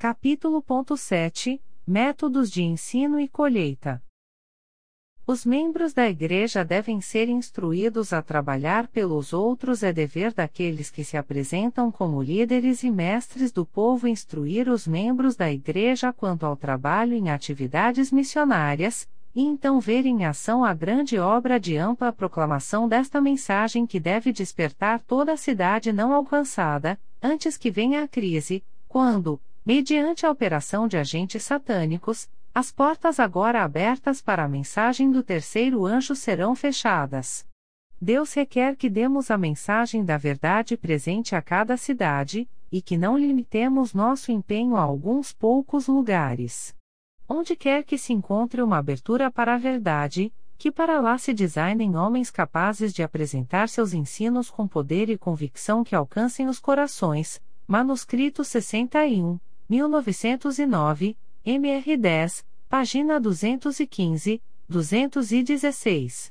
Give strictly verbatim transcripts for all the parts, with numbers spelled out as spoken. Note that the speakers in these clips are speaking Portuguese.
Capítulo sete. Métodos de ensino e colheita. Os membros da Igreja devem ser instruídos a trabalhar pelos outros. É dever daqueles que se apresentam como líderes e mestres do povo instruir os membros da Igreja quanto ao trabalho em atividades missionárias, e então ver em ação a grande obra de ampla proclamação desta mensagem que deve despertar toda a cidade não alcançada, antes que venha a crise, quando, mediante a operação de agentes satânicos, as portas agora abertas para a mensagem do terceiro anjo serão fechadas. Deus requer que demos a mensagem da verdade presente a cada cidade, e que não limitemos nosso empenho a alguns poucos lugares. Onde quer que se encontre uma abertura para a verdade, que para lá se designem homens capazes de apresentar seus ensinos com poder e convicção que alcancem os corações. Manuscrito sessenta e um, mil novecentos e nove, M R dez, página duzentos e quinze, duzentos e dezesseis.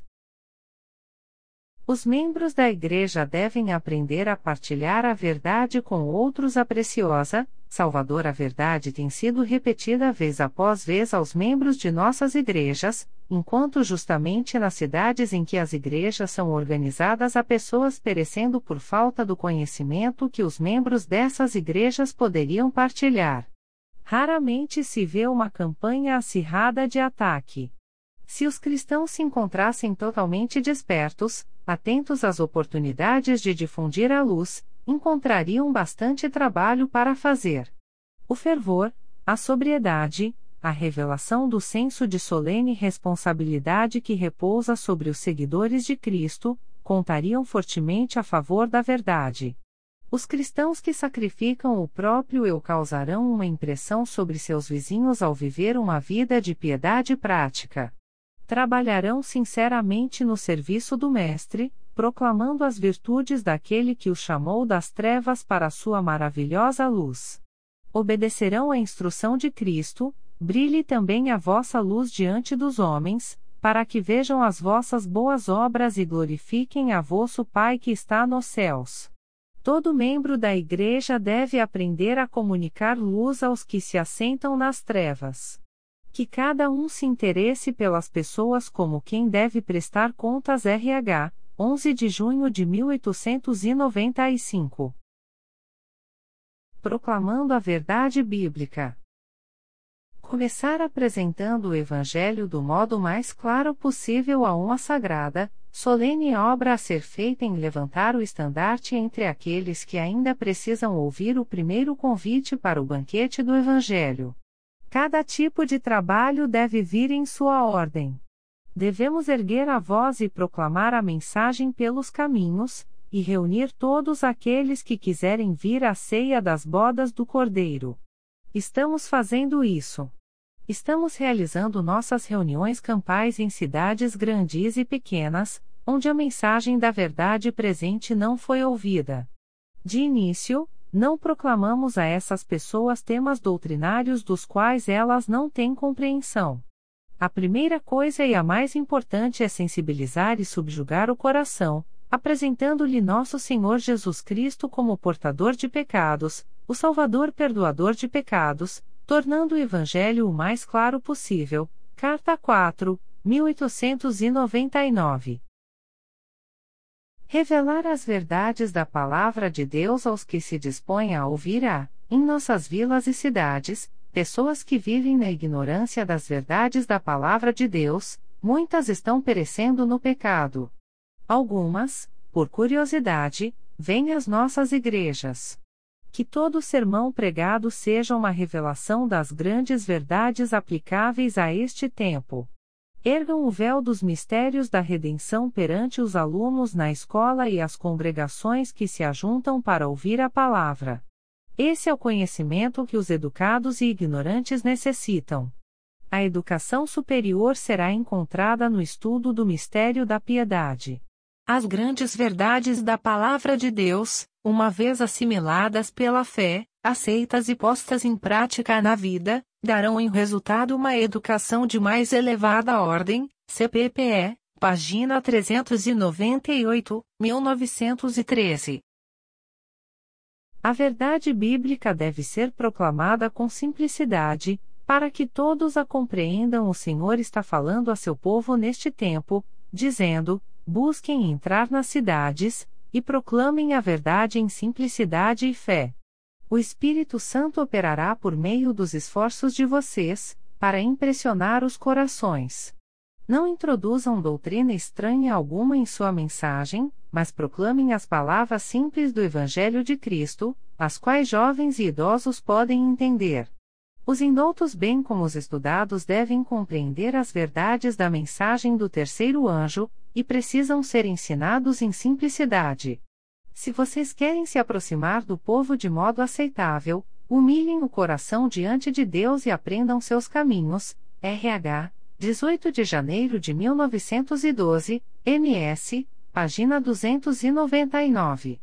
Os membros da Igreja devem aprender a partilhar a verdade com outros. A preciosa, salvadora verdade tem sido repetida vez após vez aos membros de nossas igrejas, enquanto justamente nas cidades em que as igrejas são organizadas há pessoas perecendo por falta do conhecimento que os membros dessas igrejas poderiam partilhar. Raramente se vê uma campanha acirrada de ataque. Se os cristãos se encontrassem totalmente despertos, atentos às oportunidades de difundir a luz, encontrariam bastante trabalho para fazer. O fervor, a sobriedade, a revelação do senso de solene responsabilidade que repousa sobre os seguidores de Cristo, contariam fortemente a favor da verdade. Os cristãos que sacrificam o próprio eu causarão uma impressão sobre seus vizinhos ao viver uma vida de piedade prática. Trabalharão sinceramente no serviço do Mestre, proclamando as virtudes daquele que os chamou das trevas para a sua maravilhosa luz. Obedecerão à instrução de Cristo, brilhe também a vossa luz diante dos homens, para que vejam as vossas boas obras e glorifiquem a vosso Pai que está nos céus. Todo membro da Igreja deve aprender a comunicar luz aos que se assentam nas trevas. Que cada um se interesse pelas pessoas como quem deve prestar contas. R H, onze de junho de mil oitocentos e noventa e cinco. Proclamando a verdade bíblica. Começar apresentando o Evangelho do modo mais claro possível a uma sagrada, solene obra a ser feita em levantar o estandarte entre aqueles que ainda precisam ouvir o primeiro convite para o banquete do Evangelho. Cada tipo de trabalho deve vir em sua ordem. Devemos erguer a voz e proclamar a mensagem pelos caminhos, e reunir todos aqueles que quiserem vir à ceia das bodas do Cordeiro. Estamos fazendo isso. Estamos realizando nossas reuniões campais em cidades grandes e pequenas, onde a mensagem da verdade presente não foi ouvida. De início, não proclamamos a essas pessoas temas doutrinários dos quais elas não têm compreensão. A primeira coisa e a mais importante é sensibilizar e subjugar o coração, apresentando-lhe nosso Senhor Jesus Cristo como portador de pecados, o Salvador perdoador de pecados, tornando o Evangelho o mais claro possível. Carta quatro, mil oitocentos e noventa e nove. Revelar as verdades da Palavra de Deus aos que se dispõem a ouvir a, em nossas vilas e cidades, pessoas que vivem na ignorância das verdades da Palavra de Deus, muitas estão perecendo no pecado. Algumas, por curiosidade, vêm às nossas igrejas. Que todo sermão pregado seja uma revelação das grandes verdades aplicáveis a este tempo. Ergam o véu dos mistérios da redenção perante os alunos na escola e as congregações que se ajuntam para ouvir a palavra. Esse é o conhecimento que os educados e ignorantes necessitam. A educação superior será encontrada no estudo do mistério da piedade. As grandes verdades da Palavra de Deus, uma vez assimiladas pela fé, aceitas e postas em prática na vida, darão em resultado uma educação de mais elevada ordem. C P P E, página trezentos e noventa e oito, mil novecentos e treze. A verdade bíblica deve ser proclamada com simplicidade, para que todos a compreendam. O Senhor está falando a seu povo neste tempo, dizendo: busquem entrar nas cidades, e proclamem a verdade em simplicidade e fé. O Espírito Santo operará por meio dos esforços de vocês, para impressionar os corações. Não introduzam doutrina estranha alguma em sua mensagem, mas proclamem as palavras simples do Evangelho de Cristo, as quais jovens e idosos podem entender. Os indoutos, bem como os estudados, devem compreender as verdades da mensagem do terceiro anjo, e precisam ser ensinados em simplicidade. Se vocês querem se aproximar do povo de modo aceitável, humilhem o coração diante de Deus e aprendam seus caminhos. R H, dezoito de janeiro de mil novecentos e doze, M S, página duzentos e noventa e nove.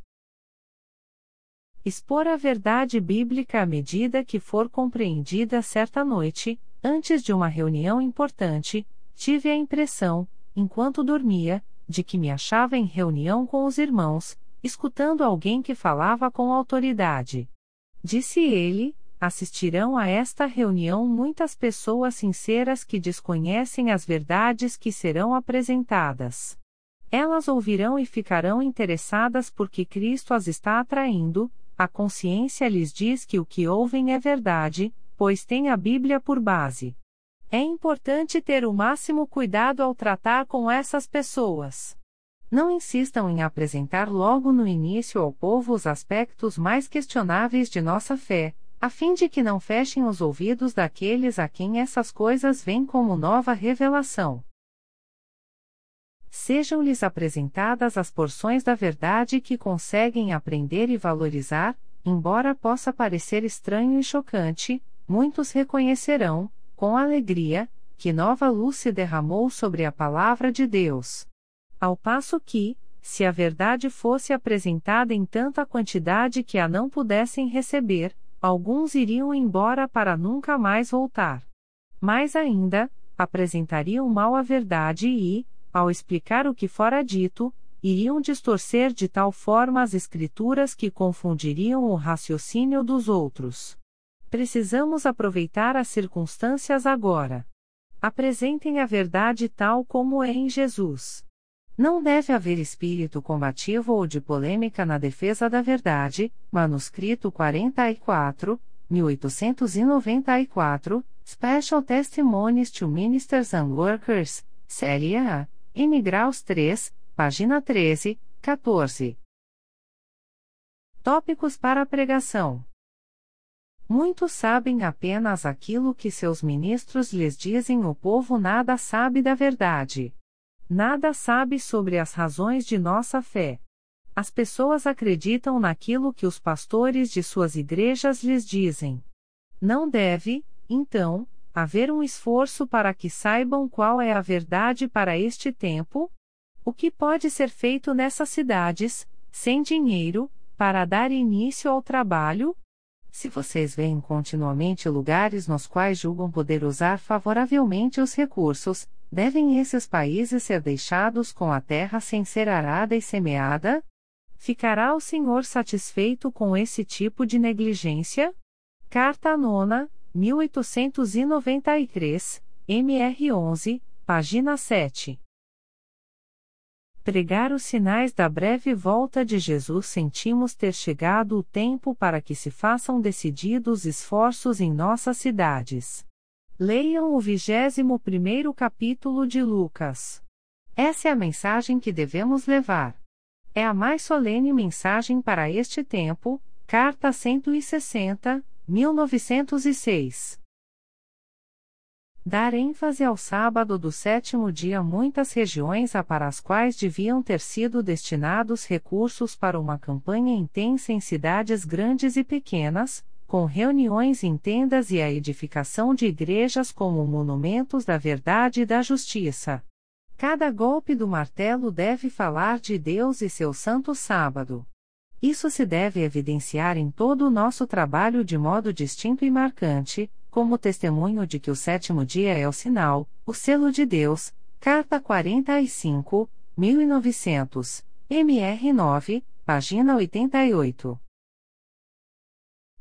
Expor a verdade bíblica à medida que for compreendida. Certa noite, antes de uma reunião importante, tive a impressão, enquanto dormia, de que me achava em reunião com os irmãos, escutando alguém que falava com autoridade. Disse ele: assistirão a esta reunião muitas pessoas sinceras que desconhecem as verdades que serão apresentadas. Elas ouvirão e ficarão interessadas porque Cristo as está atraindo. A consciência lhes diz que o que ouvem é verdade, pois tem a Bíblia por base. É importante ter o máximo cuidado ao tratar com essas pessoas. Não insistam em apresentar logo no início ao povo os aspectos mais questionáveis de nossa fé, a fim de que não fechem os ouvidos daqueles a quem essas coisas vêm como nova revelação. Sejam-lhes apresentadas as porções da verdade que conseguem aprender e valorizar, embora possa parecer estranho e chocante, muitos reconhecerão, com alegria, que nova luz se derramou sobre a palavra de Deus. Ao passo que, se a verdade fosse apresentada em tanta quantidade que a não pudessem receber, alguns iriam embora para nunca mais voltar. Mais ainda, apresentariam mal a verdade e, ao explicar o que fora dito, iriam distorcer de tal forma as Escrituras que confundiriam o raciocínio dos outros. Precisamos aproveitar as circunstâncias agora. Apresentem a verdade tal como é em Jesus. Não deve haver espírito combativo ou de polêmica na defesa da verdade. Manuscrito quarenta e quatro, mil oitocentos e noventa e quatro, Special Testimonies to Ministers and Workers, Série A, N Graus três, página treze, quatorze. Tópicos para a pregação. Muitos sabem apenas aquilo que seus ministros lhes dizem. O povo nada sabe da verdade. Nada sabe sobre as razões de nossa fé. As pessoas acreditam naquilo que os pastores de suas igrejas lhes dizem. Não deve, então, haver um esforço para que saibam qual é a verdade para este tempo? O que pode ser feito nessas cidades, sem dinheiro, para dar início ao trabalho? Se vocês veem continuamente lugares nos quais julgam poder usar favoravelmente os recursos, devem esses países ser deixados com a terra sem ser arada e semeada? Ficará o Senhor satisfeito com esse tipo de negligência? Carta nona, mil oitocentos e noventa e três, M R onze, página sete. Pregar os sinais da breve volta de Jesus. Sentimos ter chegado o tempo para que se façam decididos esforços em nossas cidades. Leiam o vigésimo primeiro capítulo de Lucas. Essa é a mensagem que devemos levar. É a mais solene mensagem para este tempo. Carta cento e sessenta, mil novecentos e seis. Dar ênfase ao sábado do sétimo dia. Muitas regiões há para as quais deviam ter sido destinados recursos para uma campanha intensa em cidades grandes e pequenas, com reuniões em tendas e a edificação de igrejas como monumentos da verdade e da justiça. Cada golpe do martelo deve falar de Deus e seu santo sábado. Isso se deve evidenciar em todo o nosso trabalho de modo distinto e marcante, como testemunho de que o sétimo dia é o sinal, o selo de Deus. Carta quarenta e cinco, mil e novecentos, M R nove, página oitenta e oito.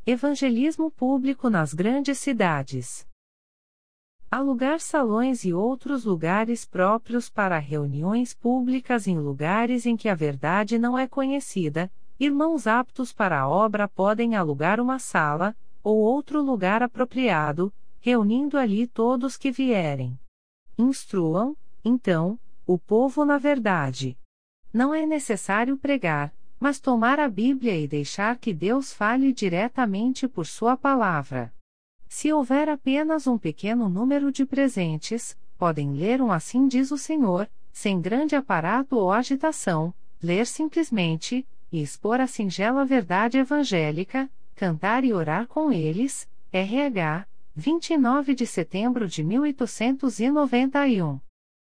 Evangelismo público nas grandes cidades. Alugar salões e outros lugares próprios para reuniões públicas em lugares em que a verdade não é conhecida. Irmãos aptos para a obra podem alugar uma sala, ou outro lugar apropriado, reunindo ali todos que vierem. Instruam, então, o povo na verdade. Não é necessário pregar, mas tomar a Bíblia e deixar que Deus fale diretamente por sua palavra. Se houver apenas um pequeno número de presentes, podem ler um Assim diz o Senhor, sem grande aparato ou agitação, ler simplesmente, e expor a singela verdade evangélica, cantar e orar com eles. R H, vinte e nove de setembro de mil oitocentos e noventa e um.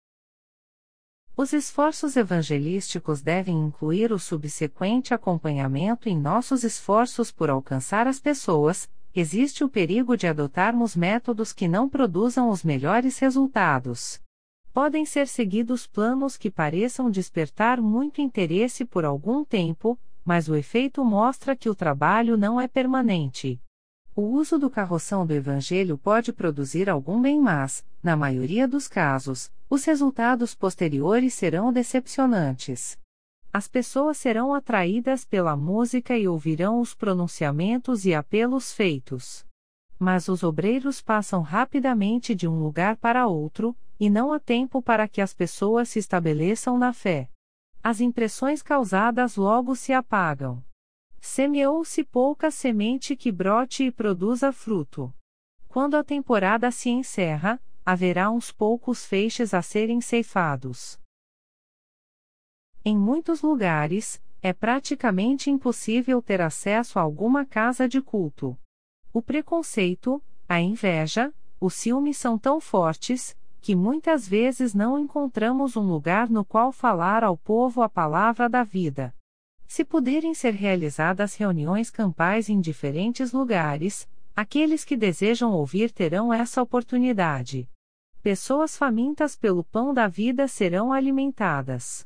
Os esforços evangelísticos devem incluir o subsequente acompanhamento em nossos esforços por alcançar as pessoas. Existe o perigo de adotarmos métodos que não produzam os melhores resultados. Podem ser seguidos planos que pareçam despertar muito interesse por algum tempo, mas o efeito mostra que o trabalho não é permanente. O uso do carroção do Evangelho pode produzir algum bem, mas, na maioria dos casos, os resultados posteriores serão decepcionantes. As pessoas serão atraídas pela música e ouvirão os pronunciamentos e apelos feitos. Mas os obreiros passam rapidamente de um lugar para outro, e não há tempo para que as pessoas se estabeleçam na fé. As impressões causadas logo se apagam. Semeou-se pouca semente que brote e produza fruto. Quando a temporada se encerra, haverá uns poucos feixes a serem ceifados. Em muitos lugares, é praticamente impossível ter acesso a alguma casa de culto. O preconceito, a inveja, o ciúme são tão fortes, que muitas vezes não encontramos um lugar no qual falar ao povo a palavra da vida. Se puderem ser realizadas reuniões campais em diferentes lugares, aqueles que desejam ouvir terão essa oportunidade. Pessoas famintas pelo pão da vida serão alimentadas.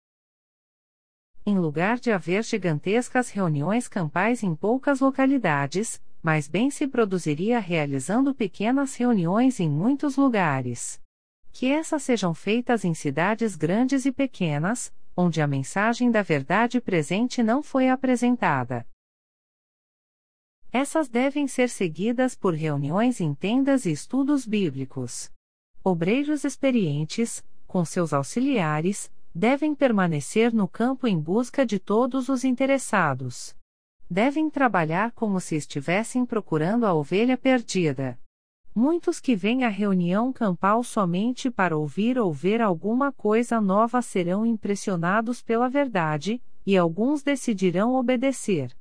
Em lugar de haver gigantescas reuniões campais em poucas localidades, mais bem se produziria realizando pequenas reuniões em muitos lugares. Que essas sejam feitas em cidades grandes e pequenas, onde a mensagem da verdade presente não foi apresentada. Essas devem ser seguidas por reuniões em tendas e estudos bíblicos. Obreiros experientes, com seus auxiliares, devem permanecer no campo em busca de todos os interessados. Devem trabalhar como se estivessem procurando a ovelha perdida. Muitos que vêm à reunião campal somente para ouvir ou ver alguma coisa nova serão impressionados pela verdade, e alguns decidirão obedecer.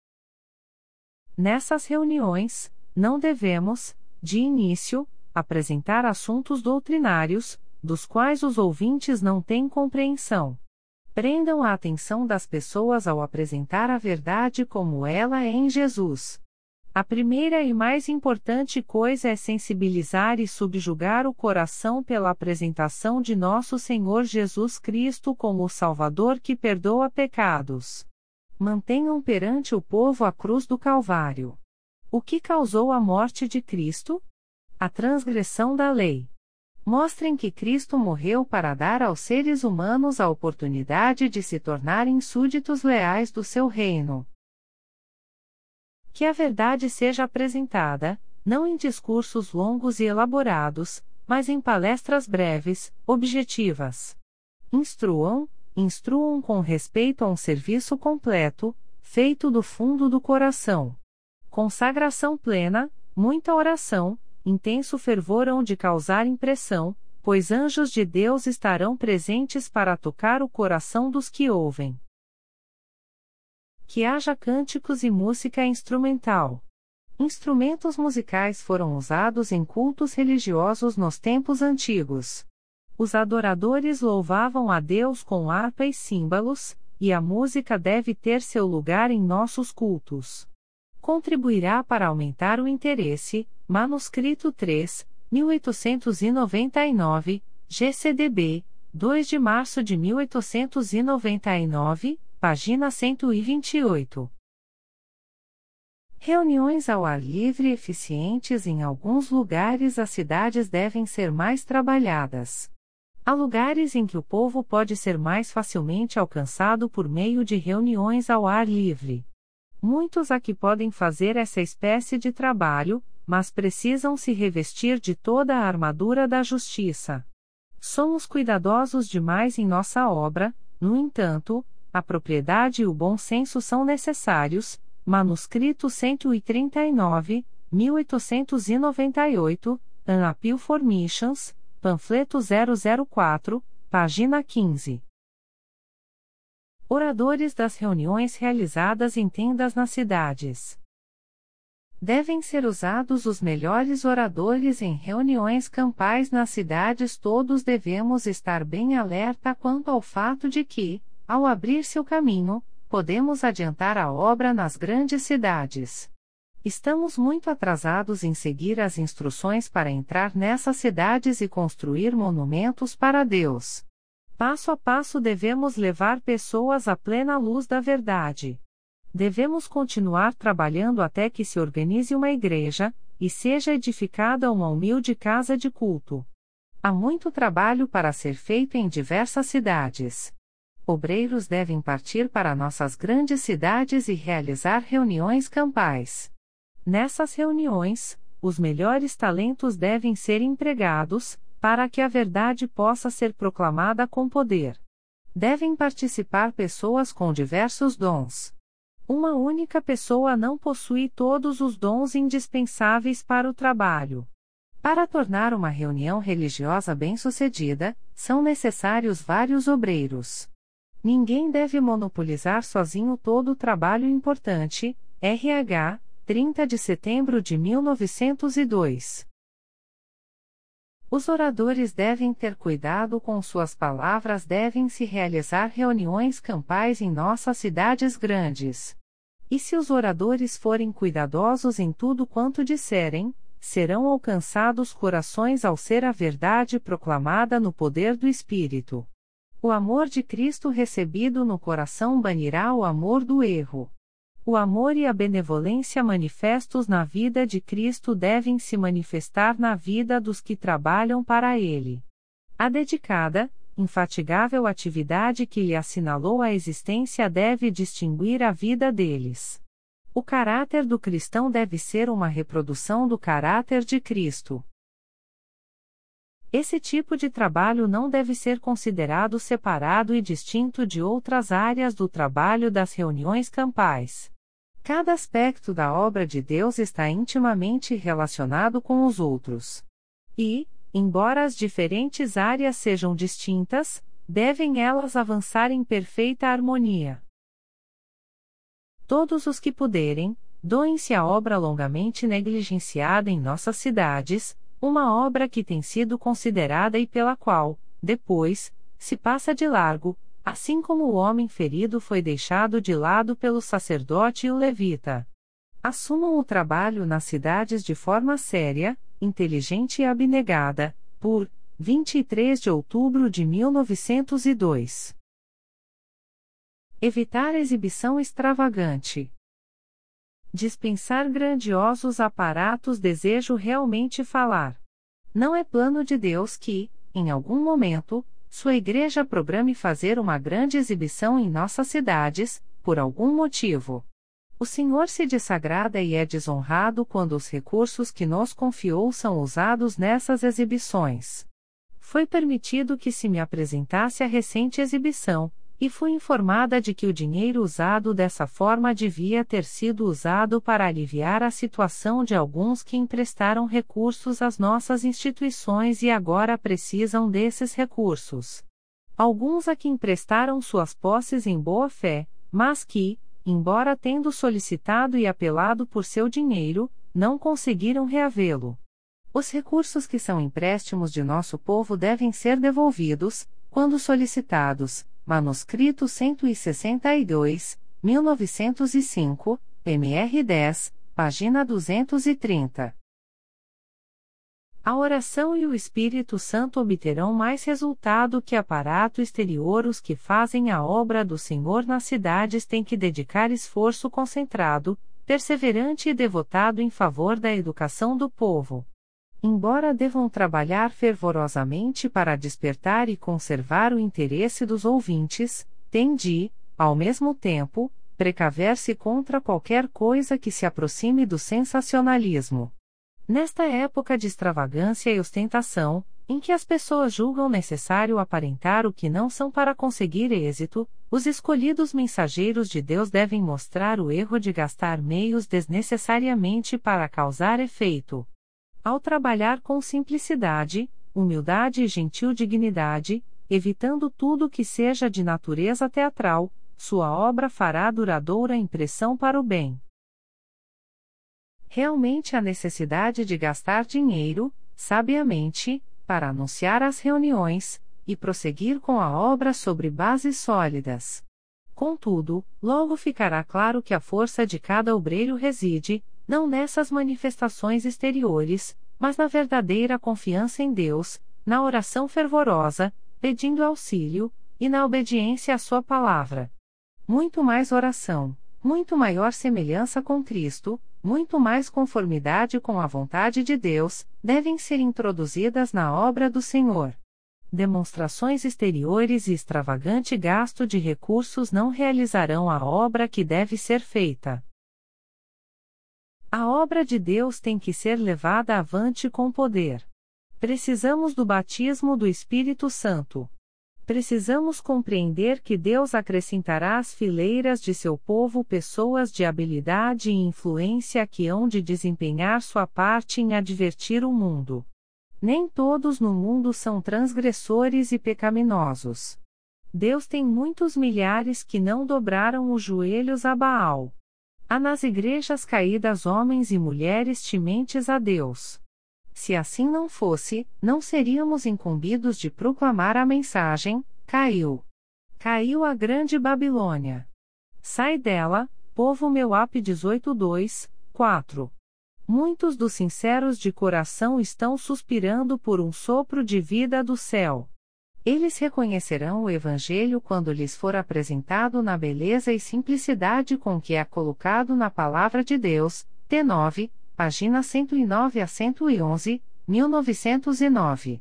Nessas reuniões, não devemos, de início, apresentar assuntos doutrinários, dos quais os ouvintes não têm compreensão. Prendam a atenção das pessoas ao apresentar a verdade como ela é em Jesus. A primeira e mais importante coisa é sensibilizar e subjugar o coração pela apresentação de nosso Senhor Jesus Cristo como o Salvador que perdoa pecados. Mantenham perante o povo a cruz do Calvário. O que causou a morte de Cristo? A transgressão da lei. Mostrem que Cristo morreu para dar aos seres humanos a oportunidade de se tornarem súditos leais do seu reino. Que a verdade seja apresentada, não em discursos longos e elaborados, mas em palestras breves, objetivas. Instruam, instruam com respeito a um serviço completo, feito do fundo do coração. Consagração plena, muita oração, intenso fervor hão de causar impressão, pois anjos de Deus estarão presentes para tocar o coração dos que ouvem. Que haja cânticos e música instrumental. Instrumentos musicais foram usados em cultos religiosos nos tempos antigos. Os adoradores louvavam a Deus com harpa e símbolos, e a música deve ter seu lugar em nossos cultos. Contribuirá para aumentar o interesse. Manuscrito três, mil oitocentos e noventa e nove, G C D B, dois de março de mil oitocentos e noventa e nove, página cento e vinte e oito. Reuniões ao ar livre eficientes. Em alguns lugares as cidades devem ser mais trabalhadas. Há lugares em que o povo pode ser mais facilmente alcançado por meio de reuniões ao ar livre. Muitos aqui podem fazer essa espécie de trabalho, mas precisam se revestir de toda a armadura da justiça. Somos cuidadosos demais em nossa obra, no entanto, a propriedade e o bom senso são necessários. Manuscrito cento e trinta e nove, mil oitocentos e noventa e oito, An Appeal for Missions, panfleto zero zero quatro, página quinze. Oradores das reuniões realizadas em tendas nas cidades. Devem ser usados os melhores oradores em reuniões campais nas cidades. Todos devemos estar bem alerta quanto ao fato de que, ao abrir-se o caminho, podemos adiantar a obra nas grandes cidades. Estamos muito atrasados em seguir as instruções para entrar nessas cidades e construir monumentos para Deus. Passo a passo devemos levar pessoas à plena luz da verdade. Devemos continuar trabalhando até que se organize uma igreja, e seja edificada uma humilde casa de culto. Há muito trabalho para ser feito em diversas cidades. Obreiros devem partir para nossas grandes cidades e realizar reuniões campais. Nessas reuniões, os melhores talentos devem ser empregados, para que a verdade possa ser proclamada com poder. Devem participar pessoas com diversos dons. Uma única pessoa não possui todos os dons indispensáveis para o trabalho. Para tornar uma reunião religiosa bem-sucedida, são necessários vários obreiros. Ninguém deve monopolizar sozinho todo o trabalho importante. R H, trinta de setembro de mil novecentos e dois. Os oradores devem ter cuidado com suas palavras. Devem se realizar reuniões campais em nossas cidades grandes. E se os oradores forem cuidadosos em tudo quanto disserem, serão alcançados corações ao ser a verdade proclamada no poder do Espírito. O amor de Cristo recebido no coração banirá o amor do erro. O amor e a benevolência manifestos na vida de Cristo devem se manifestar na vida dos que trabalham para Ele. A dedicada, infatigável atividade que lhe assinalou a existência deve distinguir a vida deles. O caráter do cristão deve ser uma reprodução do caráter de Cristo. Esse tipo de trabalho não deve ser considerado separado e distinto de outras áreas do trabalho das reuniões campais. Cada aspecto da obra de Deus está intimamente relacionado com os outros. E, embora as diferentes áreas sejam distintas, devem elas avançar em perfeita harmonia. Todos os que puderem, doem-se à obra longamente negligenciada em nossas cidades, uma obra que tem sido considerada e pela qual, depois, se passa de largo, assim como o homem ferido foi deixado de lado pelo sacerdote e o levita. Assumam o trabalho nas cidades de forma séria, inteligente e abnegada, por vinte e três de outubro de mil novecentos e dois. Evitar exibição extravagante. Dispensar grandiosos aparatos. Desejo realmente falar. Não é plano de Deus que, em algum momento, sua igreja programe fazer uma grande exibição em nossas cidades, por algum motivo. O Senhor se desagrada e é desonrado quando os recursos que nos confiou são usados nessas exibições. Foi permitido que se me apresentasse a recente exibição, e fui informada de que o dinheiro usado dessa forma devia ter sido usado para aliviar a situação de alguns que emprestaram recursos às nossas instituições e agora precisam desses recursos. Alguns a que emprestaram suas posses em boa fé, mas que, embora tendo solicitado e apelado por seu dinheiro, não conseguiram reavê-lo. Os recursos que são empréstimos de nosso povo devem ser devolvidos, quando solicitados. Manuscrito cento e sessenta e dois, mil novecentos e cinco, M R dez, página duzentos e trinta. A oração e o Espírito Santo obterão mais resultado que aparato exterior. Os que fazem a obra do Senhor nas cidades têm que dedicar esforço concentrado, perseverante e devotado em favor da educação do povo. Embora devam trabalhar fervorosamente para despertar e conservar o interesse dos ouvintes, tem de, ao mesmo tempo, precaver-se contra qualquer coisa que se aproxime do sensacionalismo. Nesta época de extravagância e ostentação, em que as pessoas julgam necessário aparentar o que não são para conseguir êxito, os escolhidos mensageiros de Deus devem mostrar o erro de gastar meios desnecessariamente para causar efeito. Ao trabalhar com simplicidade, humildade e gentil dignidade, evitando tudo que seja de natureza teatral, sua obra fará duradoura impressão para o bem. Realmente há necessidade de gastar dinheiro, sabiamente, para anunciar as reuniões, e prosseguir com a obra sobre bases sólidas. Contudo, logo ficará claro que a força de cada obreiro reside, não nessas manifestações exteriores, mas na verdadeira confiança em Deus, na oração fervorosa, pedindo auxílio, e na obediência à sua palavra. Muito mais oração, muito maior semelhança com Cristo, muito mais conformidade com a vontade de Deus, devem ser introduzidas na obra do Senhor. Demonstrações exteriores e extravagante gasto de recursos não realizarão a obra que deve ser feita. A obra de Deus tem que ser levada avante com poder. Precisamos do batismo do Espírito Santo. Precisamos compreender que Deus acrescentará às fileiras de seu povo pessoas de habilidade e influência que hão de desempenhar sua parte em advertir o mundo. Nem todos no mundo são transgressores e pecaminosos. Deus tem muitos milhares que não dobraram os joelhos a Baal. Há nas igrejas caídas homens e mulheres tementes a Deus. Se assim não fosse, não seríamos incumbidos de proclamar a mensagem: caiu. Caiu a grande Babilônia. Sai dela, povo meu. Ap dezoito, dois, quatro. Muitos dos sinceros de coração estão suspirando por um sopro de vida do céu. Eles reconhecerão o Evangelho quando lhes for apresentado na beleza e simplicidade com que é colocado na Palavra de Deus. T nove, páginas cento e nove a cento e onze, mil novecentos e nove.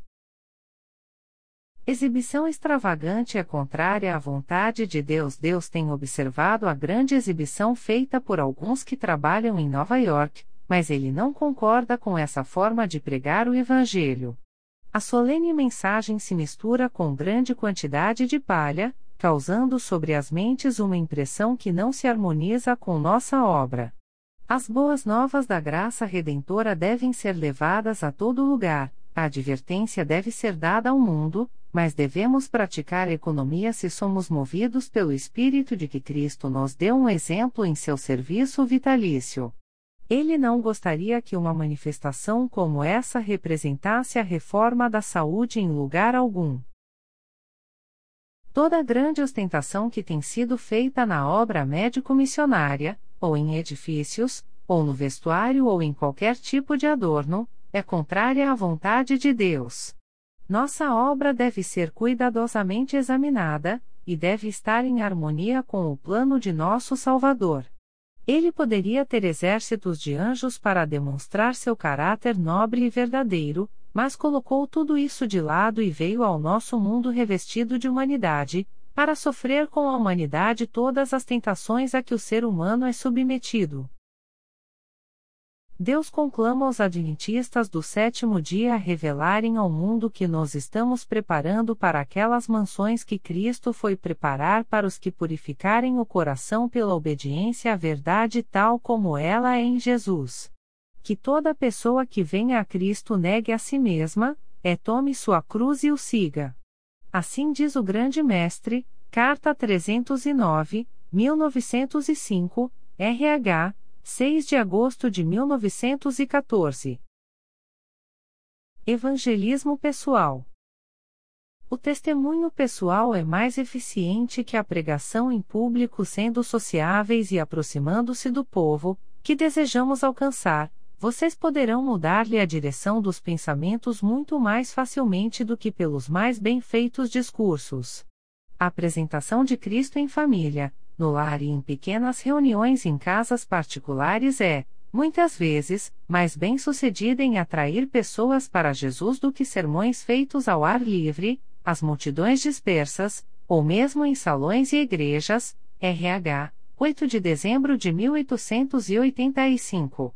Exibição extravagante é contrária à vontade de Deus. Deus tem observado a grande exibição feita por alguns que trabalham em Nova York, mas ele não concorda com essa forma de pregar o Evangelho. A solene mensagem se mistura com grande quantidade de palha, causando sobre as mentes uma impressão que não se harmoniza com nossa obra. As boas novas da graça redentora devem ser levadas a todo lugar, a advertência deve ser dada ao mundo, mas devemos praticar economia se somos movidos pelo Espírito de que Cristo nos deu um exemplo em seu serviço vitalício. Ele não gostaria que uma manifestação como essa representasse a reforma da saúde em lugar algum. Toda a grande ostentação que tem sido feita na obra médico-missionária, ou em edifícios, ou no vestuário ou em qualquer tipo de adorno, é contrária à vontade de Deus. Nossa obra deve ser cuidadosamente examinada, e deve estar em harmonia com o plano de nosso Salvador. Ele poderia ter exércitos de anjos para demonstrar seu caráter nobre e verdadeiro, mas colocou tudo isso de lado e veio ao nosso mundo revestido de humanidade, para sofrer com a humanidade todas as tentações a que o ser humano é submetido. Deus conclama os adventistas do sétimo dia a revelarem ao mundo que nós estamos preparando para aquelas mansões que Cristo foi preparar para os que purificarem o coração pela obediência à verdade tal como ela é em Jesus. Que toda pessoa que venha a Cristo negue a si mesma, é tome sua cruz e o siga. Assim diz o grande mestre, carta trezentos e nove, mil novecentos e cinco, R H, seis de agosto de mil novecentos e quatorze. Evangelismo pessoal. O testemunho pessoal é mais eficiente que a pregação em público, sendo sociáveis e aproximando-se do povo, que desejamos alcançar. Vocês poderão mudar-lhe a direção dos pensamentos muito mais facilmente do que pelos mais bem feitos discursos. A apresentação de Cristo em família, no lar e em pequenas reuniões em casas particulares é, muitas vezes, mais bem-sucedida em atrair pessoas para Jesus do que sermões feitos ao ar livre, as multidões dispersas, ou mesmo em salões e igrejas. R H, oito de dezembro de mil oitocentos e oitenta e cinco.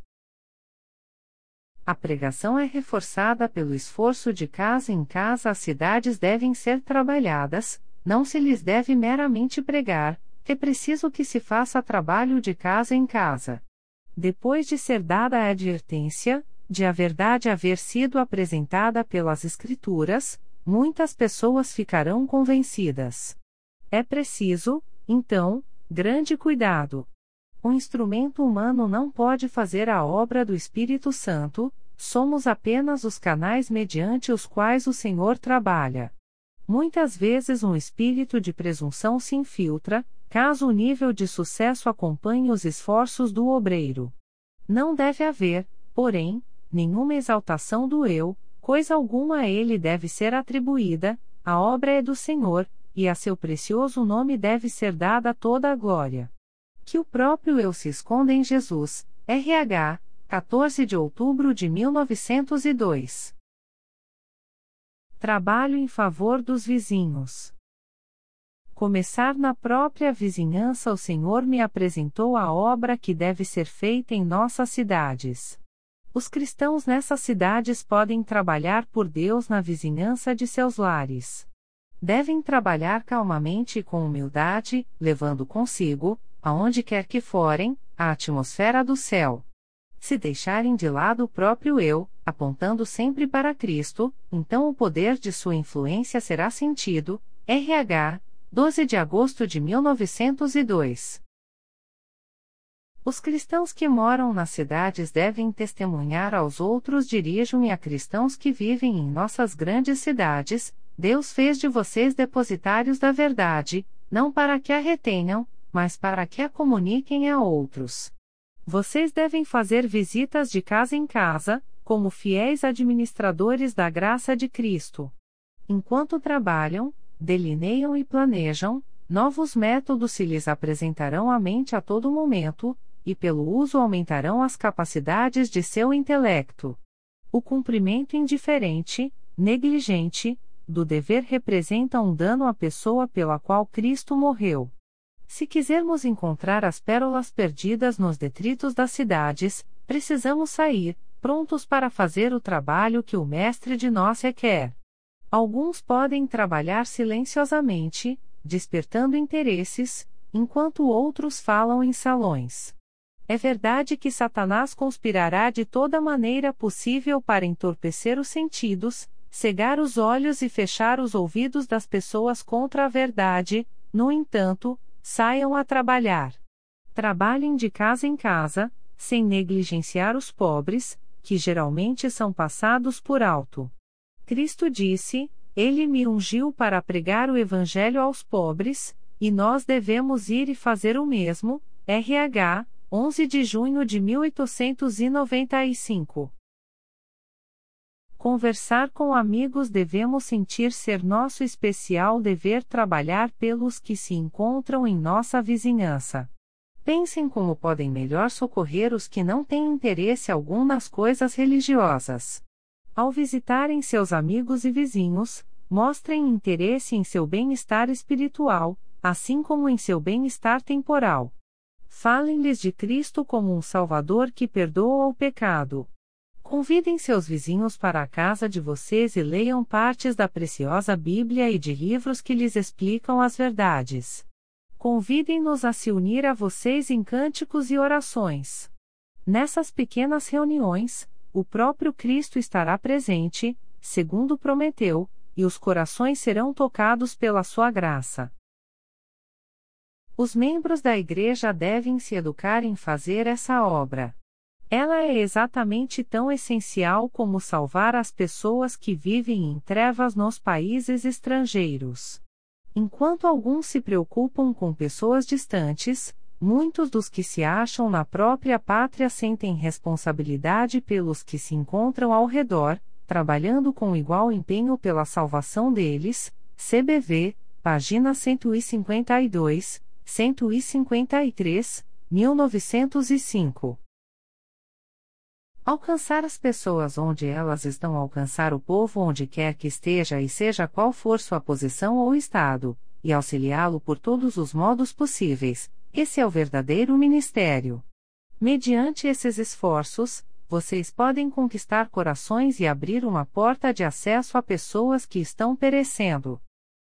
A pregação é reforçada pelo esforço de casa em casa. As cidades devem ser trabalhadas, não se lhes deve meramente pregar, é preciso que se faça trabalho de casa em casa. Depois de ser dada a advertência, de a verdade haver sido apresentada pelas Escrituras, muitas pessoas ficarão convencidas. É preciso, então, grande cuidado. O instrumento humano não pode fazer a obra do Espírito Santo, somos apenas os canais mediante os quais o Senhor trabalha. Muitas vezes um espírito de presunção se infiltra, caso o nível de sucesso acompanhe os esforços do obreiro. Não deve haver, porém, nenhuma exaltação do eu, coisa alguma a ele deve ser atribuída, a obra é do Senhor, e a seu precioso nome deve ser dada toda a glória. Que o próprio eu se esconda em Jesus. R H, quatorze de outubro de mil novecentos e dois. Trabalho em favor dos vizinhos. Começar na própria vizinhança. O Senhor me apresentou a obra que deve ser feita em nossas cidades. Os cristãos nessas cidades podem trabalhar por Deus na vizinhança de seus lares. Devem trabalhar calmamente e com humildade, levando consigo, aonde quer que forem, a atmosfera do céu. Se deixarem de lado o próprio eu, apontando sempre para Cristo, então o poder de sua influência será sentido. R H, doze de agosto de mil novecentos e dois. Os cristãos que moram nas cidades devem testemunhar aos outros. Dirijo-me a cristãos que vivem em nossas grandes cidades. Deus fez de vocês depositários da verdade, não para que a retenham, mas para que a comuniquem a outros. Vocês devem fazer visitas de casa em casa, como fiéis administradores da graça de Cristo. Enquanto trabalham, delineiam e planejam, novos métodos se lhes apresentarão à mente a todo momento, e pelo uso aumentarão as capacidades de seu intelecto. O cumprimento indiferente, negligente, do dever representa um dano à pessoa pela qual Cristo morreu. Se quisermos encontrar as pérolas perdidas nos detritos das cidades, precisamos sair, prontos para fazer o trabalho que o Mestre de nós requer. Alguns podem trabalhar silenciosamente, despertando interesses, enquanto outros falam em salões. É verdade que Satanás conspirará de toda maneira possível para entorpecer os sentidos, cegar os olhos e fechar os ouvidos das pessoas contra a verdade. No entanto, saiam a trabalhar. Trabalhem de casa em casa, sem negligenciar os pobres, que geralmente são passados por alto. Cristo disse: Ele me ungiu para pregar o Evangelho aos pobres, e nós devemos ir e fazer o mesmo. R H, onze de junho de mil oitocentos e noventa e cinco. Conversar com amigos. Devemos sentir ser nosso especial dever trabalhar pelos que se encontram em nossa vizinhança. Pensem como podem melhor socorrer os que não têm interesse algum nas coisas religiosas. Ao visitarem seus amigos e vizinhos, mostrem interesse em seu bem-estar espiritual, assim como em seu bem-estar temporal. Falem-lhes de Cristo como um Salvador que perdoa o pecado. Convidem seus vizinhos para a casa de vocês e leiam partes da preciosa Bíblia e de livros que lhes explicam as verdades. Convidem-nos a se unir a vocês em cânticos e orações. Nessas pequenas reuniões, o próprio Cristo estará presente, segundo prometeu, e os corações serão tocados pela sua graça. Os membros da Igreja devem se educar em fazer essa obra. Ela é exatamente tão essencial como salvar as pessoas que vivem em trevas nos países estrangeiros. Enquanto alguns se preocupam com pessoas distantes, muitos dos que se acham na própria pátria sentem responsabilidade pelos que se encontram ao redor, trabalhando com igual empenho pela salvação deles. C B V, página cento e cinquenta e dois, cento e cinquenta e três, mil novecentos e cinco. Alcançar as pessoas onde elas estão, alcançar o povo onde quer que esteja e seja qual for sua posição ou estado, e auxiliá-lo por todos os modos possíveis, esse é o verdadeiro ministério. Mediante esses esforços, vocês podem conquistar corações e abrir uma porta de acesso a pessoas que estão perecendo.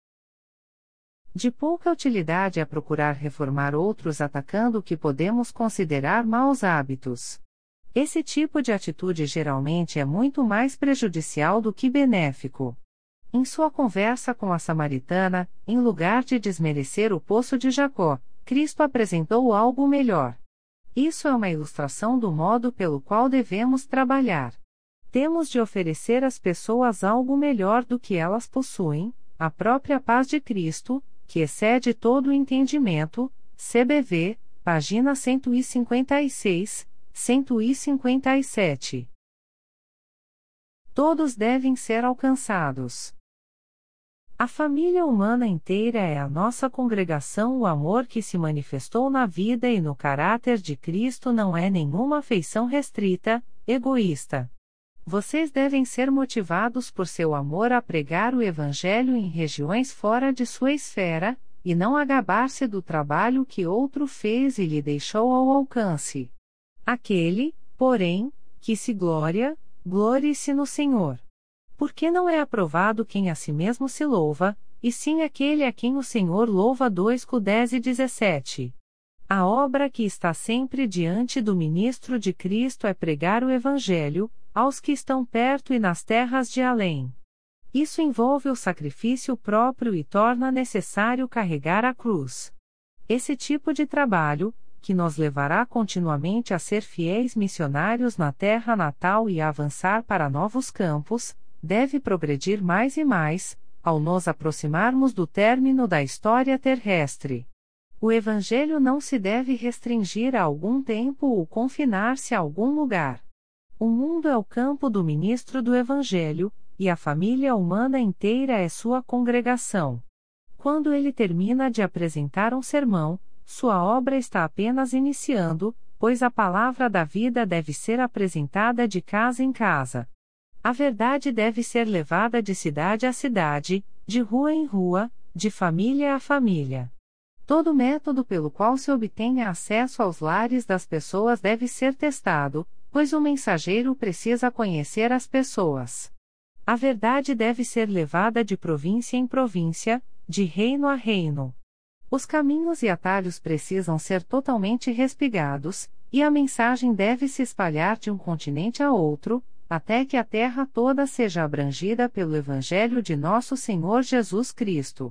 De pouca utilidade é procurar reformar outros atacando o que podemos considerar maus hábitos. Esse tipo de atitude geralmente é muito mais prejudicial do que benéfico. Em sua conversa com a samaritana, em lugar de desmerecer o poço de Jacó, Cristo apresentou algo melhor. Isso é uma ilustração do modo pelo qual devemos trabalhar. Temos de oferecer às pessoas algo melhor do que elas possuem, a própria paz de Cristo, que excede todo o entendimento, C B V, página cento e cinquenta e seis, cento e cinquenta e sete. Todos devem ser alcançados. A família humana inteira é a nossa congregação. O amor que se manifestou na vida e no caráter de Cristo não é nenhuma afeição restrita, egoísta. Vocês devem ser motivados por seu amor a pregar o Evangelho em regiões fora de sua esfera, e não a gabar-se do trabalho que outro fez e lhe deixou ao alcance. Aquele, porém, que se gloria, glorie-se no Senhor. Porque não é aprovado quem a si mesmo se louva, e sim aquele a quem o Senhor louva. dois Coríntios dez e dezessete. A obra que está sempre diante do ministro de Cristo é pregar o Evangelho, aos que estão perto e nas terras de além. Isso envolve o sacrifício próprio e torna necessário carregar a cruz. Esse tipo de trabalho, que nos levará continuamente a ser fiéis missionários na terra natal e a avançar para novos campos, deve progredir mais e mais, ao nos aproximarmos do término da história terrestre. O Evangelho não se deve restringir a algum tempo ou confinar-se a algum lugar. O mundo é o campo do ministro do Evangelho, e a família humana inteira é sua congregação. Quando ele termina de apresentar um sermão, sua obra está apenas iniciando, pois a palavra da vida deve ser apresentada de casa em casa. A verdade deve ser levada de cidade a cidade, de rua em rua, de família a família. Todo método pelo qual se obtenha acesso aos lares das pessoas deve ser testado, pois o mensageiro precisa conhecer as pessoas. A verdade deve ser levada de província em província, de reino a reino. Os caminhos e atalhos precisam ser totalmente respigados, e a mensagem deve se espalhar de um continente a outro, até que a terra toda seja abrangida pelo Evangelho de nosso Senhor Jesus Cristo.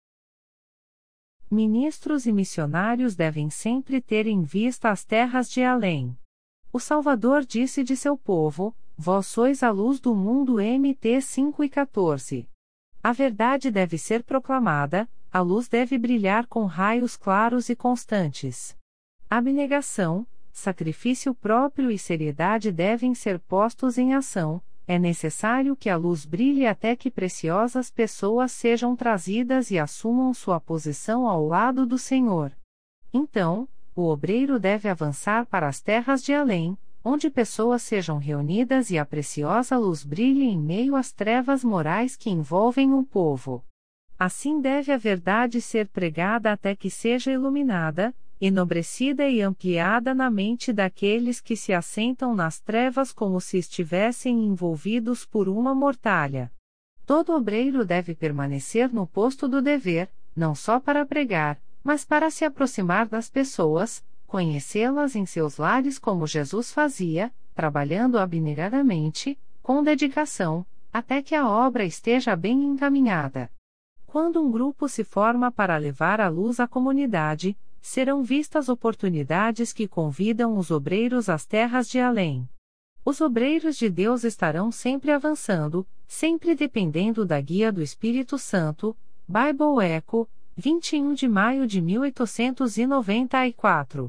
Ministros e missionários devem sempre ter em vista as terras de além. O Salvador disse de seu povo: vós sois a luz do mundo. M T cinco e quatorze. A verdade deve ser proclamada, a luz deve brilhar com raios claros e constantes. Abnegação, sacrifício próprio e seriedade devem ser postos em ação. É necessário que a luz brilhe até que preciosas pessoas sejam trazidas e assumam sua posição ao lado do Senhor. Então, o obreiro deve avançar para as terras de além, onde pessoas sejam reunidas e a preciosa luz brilhe em meio às trevas morais que envolvem o povo. Assim deve a verdade ser pregada até que seja iluminada, enobrecida e ampliada na mente daqueles que se assentam nas trevas como se estivessem envolvidos por uma mortalha. Todo obreiro deve permanecer no posto do dever, não só para pregar, mas para se aproximar das pessoas, conhecê-las em seus lares como Jesus fazia, trabalhando abnegadamente, com dedicação, até que a obra esteja bem encaminhada. Quando um grupo se forma para levar a luz à comunidade, serão vistas oportunidades que convidam os obreiros às terras de além. Os obreiros de Deus estarão sempre avançando, sempre dependendo da guia do Espírito Santo. Bible Echo, vinte e um de maio de mil oitocentos e noventa e quatro.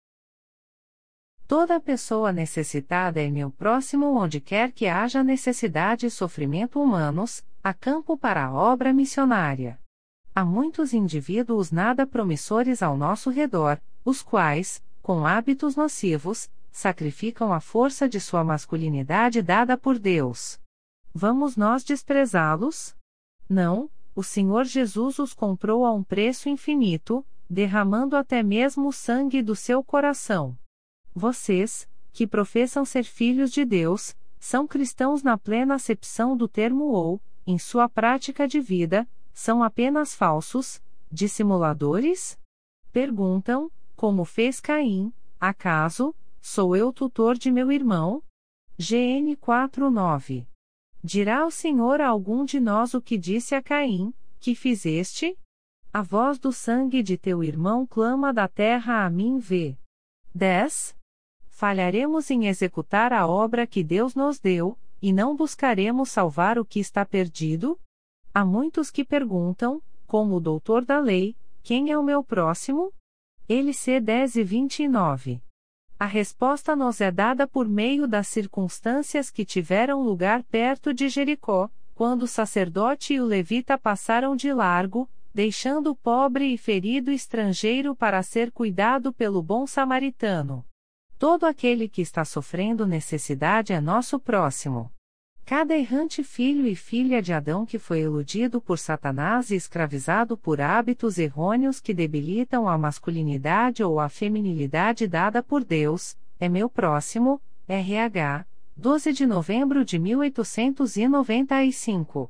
Toda pessoa necessitada é meu próximo onde quer que haja necessidade e sofrimento humanos, a campo para a obra missionária. Há muitos indivíduos nada promissores ao nosso redor, os quais, com hábitos nocivos, sacrificam a força de sua masculinidade dada por Deus. Vamos nós desprezá-los? Não, o Senhor Jesus os comprou a um preço infinito, derramando até mesmo o sangue do seu coração. Vocês, que professam ser filhos de Deus, são cristãos na plena acepção do termo ou, em sua prática de vida, são apenas falsos, dissimuladores? Perguntam, como fez Caim, acaso, sou eu tutor de meu irmão? G N quatro nove. Dirá o Senhor a algum de nós o que disse a Caim, que fizeste? A voz do sangue de teu irmão clama da terra a mim vê. dez. Falharemos em executar a obra que Deus nos deu, e não buscaremos salvar o que está perdido? Há muitos que perguntam, como o doutor da lei, quem é o meu próximo? L C dez e vinte e nove. A resposta nos é dada por meio das circunstâncias que tiveram lugar perto de Jericó, quando o sacerdote e o levita passaram de largo, deixando o pobre e ferido estrangeiro para ser cuidado pelo bom samaritano. Todo aquele que está sofrendo necessidade é nosso próximo. Cada errante filho e filha de Adão que foi iludido por Satanás e escravizado por hábitos errôneos que debilitam a masculinidade ou a feminilidade dada por Deus, é meu próximo, R H, doze de novembro de mil oitocentos e noventa e cinco.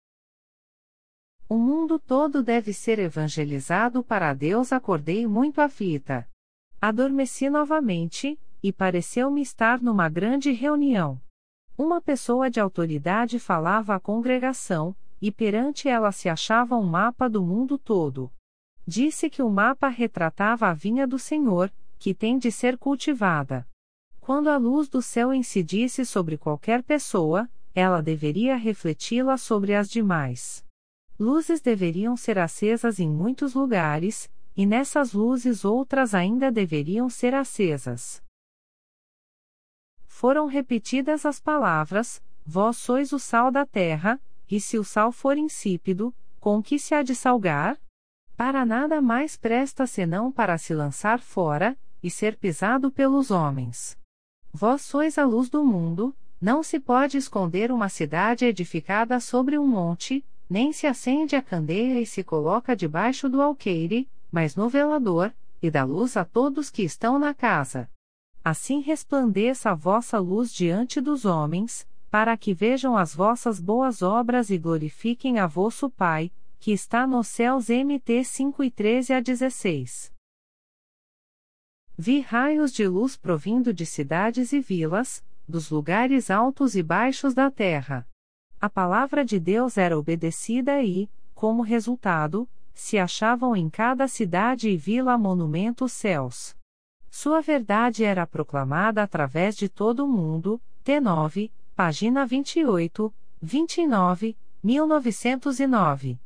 O mundo todo deve ser evangelizado para Deus. Acordei muito aflita. Adormeci novamente, e pareceu-me estar numa grande reunião. Uma pessoa de autoridade falava à congregação, e perante ela se achava um mapa do mundo todo. Disse que o mapa retratava a vinha do Senhor, que tem de ser cultivada. Quando a luz do céu incidisse sobre qualquer pessoa, ela deveria refleti-la sobre as demais. Luzes deveriam ser acesas em muitos lugares, e nessas luzes outras ainda deveriam ser acesas. Foram repetidas as palavras: vós sois o sal da terra, e se o sal for insípido, com que se há de salgar? Para nada mais presta senão para se lançar fora, e ser pisado pelos homens. Vós sois a luz do mundo, não se pode esconder uma cidade edificada sobre um monte, nem se acende a candeia e se coloca debaixo do alqueire, mas no velador, e dá luz a todos que estão na casa. Assim resplandeça a vossa luz diante dos homens, para que vejam as vossas boas obras e glorifiquem a vosso Pai, que está nos céus. M T cinco e treze a dezesseis. Vi raios de luz provindo de cidades e vilas, dos lugares altos e baixos da terra. A palavra de Deus era obedecida e, como resultado, se achavam em cada cidade e vila monumentos céus. Sua verdade era proclamada através de todo o mundo. T nove, página vinte e oito, vinte e nove, mil novecentos e nove.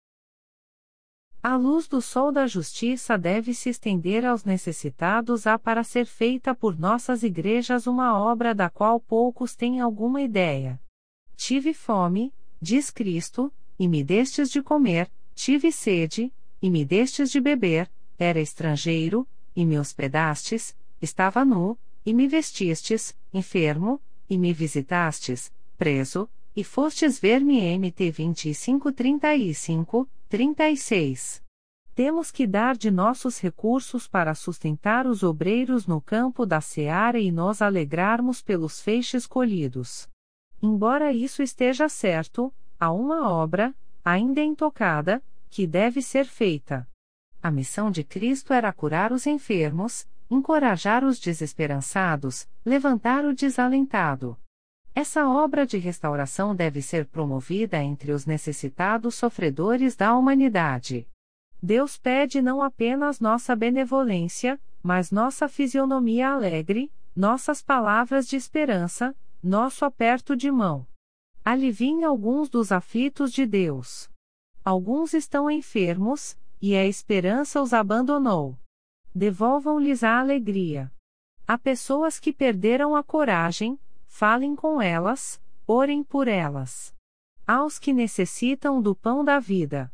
A luz do sol da justiça deve se estender aos necessitados. Há para ser feita por nossas igrejas uma obra da qual poucos têm alguma ideia. Tive fome, diz Cristo, e me destes de comer, tive sede, e me destes de beber, era estrangeiro, e me hospedastes, estava nu, e me vestistes, enfermo, e me visitastes, preso, e fostes ver-me. M T vinte e cinco, trinta e cinco, trinta e seis. Temos que dar de nossos recursos para sustentar os obreiros no campo da seara e nos alegrarmos pelos feixes colhidos. Embora isso esteja certo, há uma obra, ainda intocada, que deve ser feita. A missão de Cristo era curar os enfermos, encorajar os desesperançados, levantar o desalentado. Essa obra de restauração deve ser promovida entre os necessitados sofredores da humanidade. Deus pede não apenas nossa benevolência, mas nossa fisionomia alegre, nossas palavras de esperança, nosso aperto de mão. Aliviem alguns dos aflitos de Deus. Alguns estão enfermos, e a esperança os abandonou. Devolvam-lhes a alegria. Há pessoas que perderam a coragem, falem com elas, orem por elas. Aos que necessitam do pão da vida.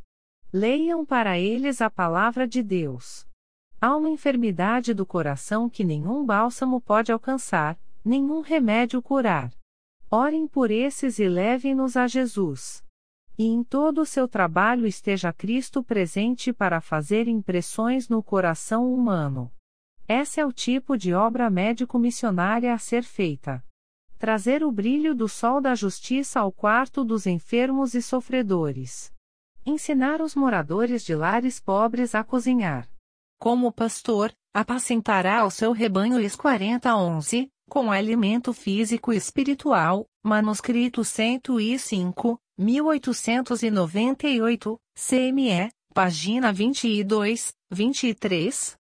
Leiam para eles a palavra de Deus. Há uma enfermidade do coração que nenhum bálsamo pode alcançar, nenhum remédio curar. Orem por esses e levem-nos a Jesus. E em todo o seu trabalho esteja Cristo presente para fazer impressões no coração humano. Esse é o tipo de obra médico-missionária a ser feita. Trazer o brilho do sol da justiça ao quarto dos enfermos e sofredores. Ensinar os moradores de lares pobres a cozinhar. Como pastor, apacentará o seu rebanho Is quarenta onze, com alimento físico e espiritual, manuscrito cento e cinco, mil oitocentos e noventa e oito, C M E, página vinte e dois, vinte e três.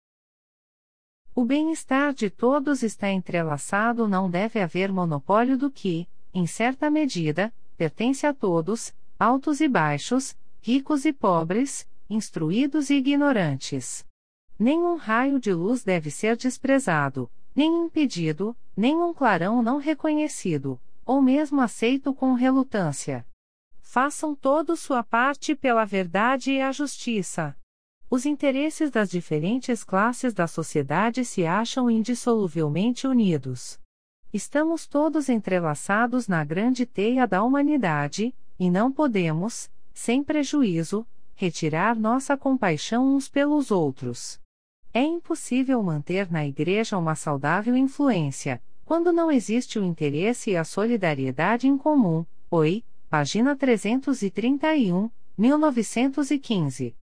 O bem-estar de todos está entrelaçado, não deve haver monopólio do que, em certa medida, pertence a todos, altos e baixos, ricos e pobres, instruídos e ignorantes. Nenhum raio de luz deve ser desprezado, nem impedido, nem um clarão não reconhecido, ou mesmo aceito com relutância. Façam todos sua parte pela verdade e a justiça. Os interesses das diferentes classes da sociedade se acham indissoluvelmente unidos. Estamos todos entrelaçados na grande teia da humanidade, e não podemos, sem prejuízo, retirar nossa compaixão uns pelos outros. É impossível manter na Igreja uma saudável influência, quando não existe o interesse e a solidariedade em comum. Oi, página trezentos e trinta e um, mil novecentos e quinze.